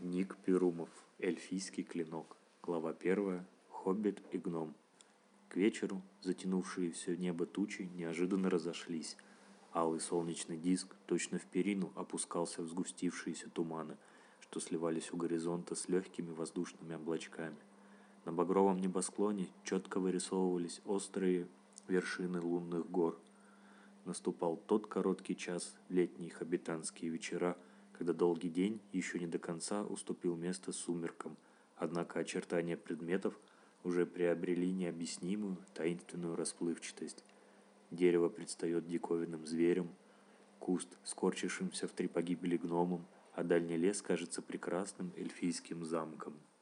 Ник Перумов. Эльфийский клинок. Глава 1. Хоббит и гном. К вечеру затянувшиеся небо тучи неожиданно разошлись. Алый солнечный диск точно в перину опускался в сгустившиеся туманы, что сливались у горизонта с легкими воздушными облачками. На багровом небосклоне четко вырисовывались острые вершины лунных гор. Наступал тот короткий час в летние хоббитанские вечера, когда долгий день еще не до конца уступил место сумеркам, однако очертания предметов уже приобрели необъяснимую таинственную расплывчатость. Дерево предстает диковинным зверем, куст скорчившимся в три погибели гномом, а дальний лес кажется прекрасным эльфийским замком.